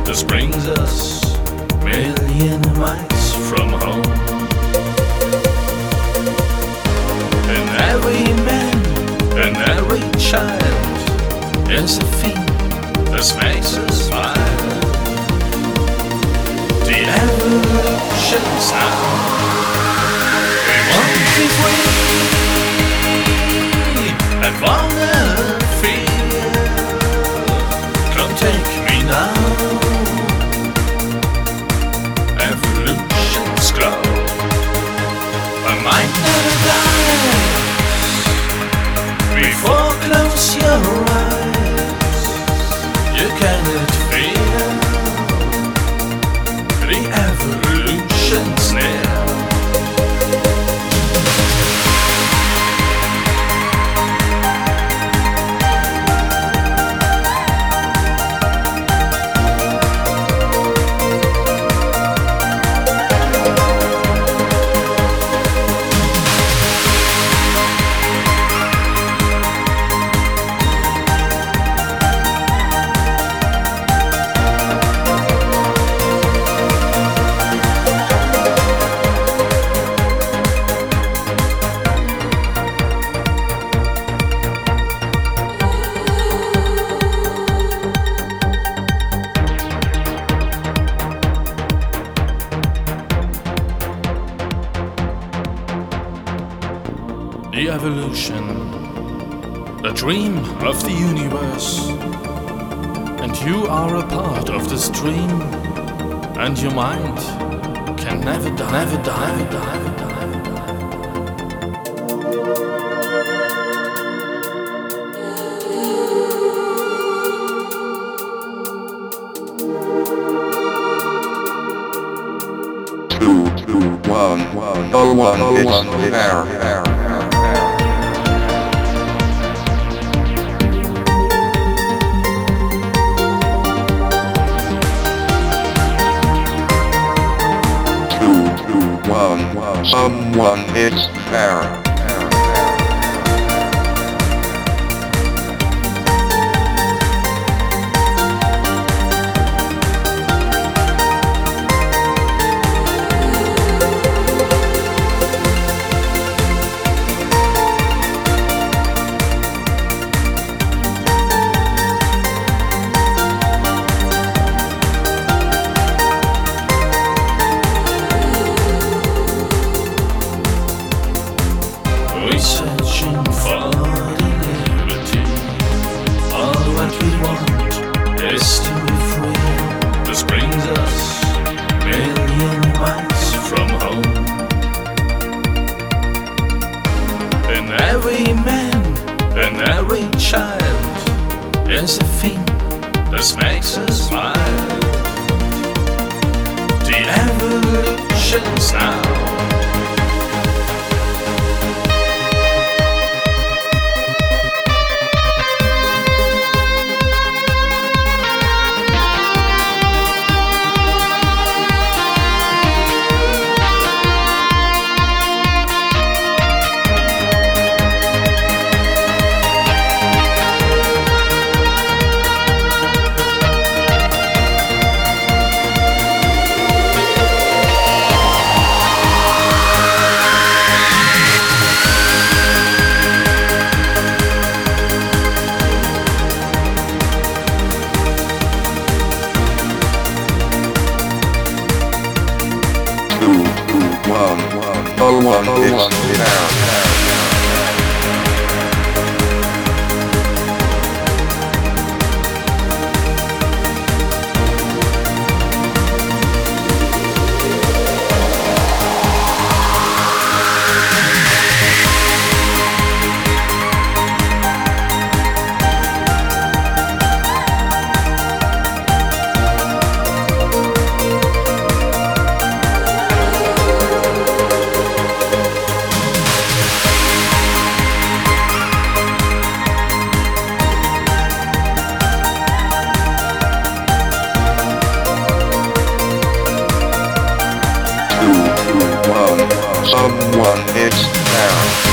This brings us million miles from home. And every man and every child is a thing that makes us smile. The evolution sound. We want to be free and wanna feel. Come take me now. Evolution's glow. I might never die before close your eyes. You cannot feel the evolution's near. The evolution, the dream of the universe, and you are a part of this dream, and your mind can never die, never die, never die, never die. 1, no one is there. 1, someone is there. Searching for the liberty. All what we want is to be free. This brings us million miles from home. And every man and every child is a thing that makes us smile. The evolution's now. No one is there. 1, someone is there.